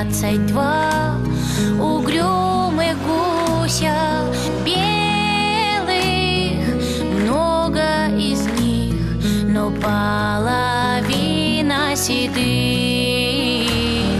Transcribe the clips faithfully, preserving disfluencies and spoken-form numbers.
двадцать два угрюмых гуся белых, много из них, но половина седых.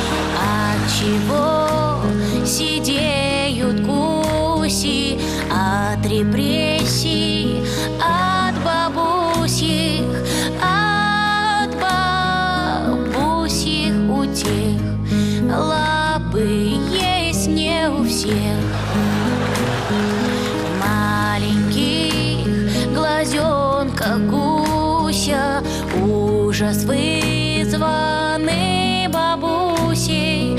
Отчего сидеют гуси? От репрессий, от бабусих, от бабусих утех. Лапы есть не у всех. Маленьких глазенках гуся ужас вызванный бабусей.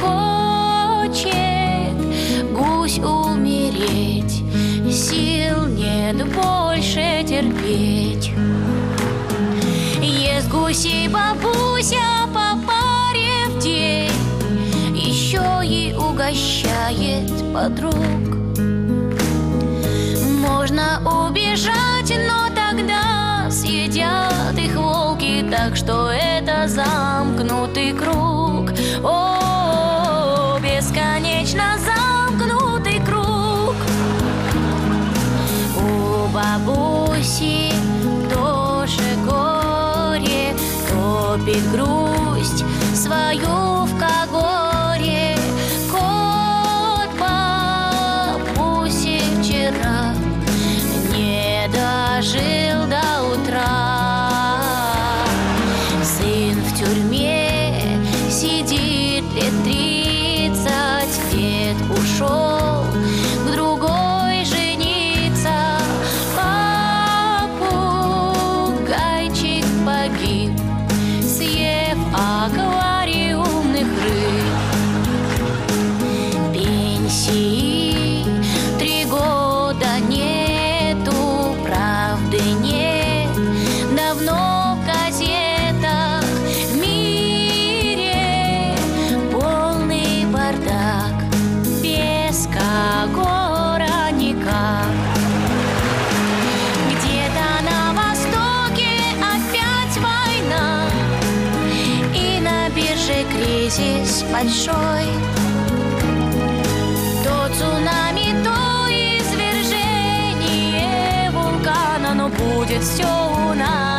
Хочет гусь умереть, сил нет больше терпеть. Ест гусей бабуся по паре в день, еще и угощает подруг. Можно убежать, но тогда съедят их волки, так что это замкнутый круг. О, бесконечно замкнутый круг. У бабуси тоже горе, топит грусть свою в когоре. Кот бабуси вчера не дожил до утра. Сын в тюрьме сидит лет тридцать, дед ушел к другой жениться. Попугайчик погиб, съев аквариумных рыб. Пенсии три года нету, правды нет давно в газетах. В мире полный бардак, без когора никак. Где-то на востоке опять война, и на бирже кризис большой. То цунами, то извержение вулкана, но будет все у нас.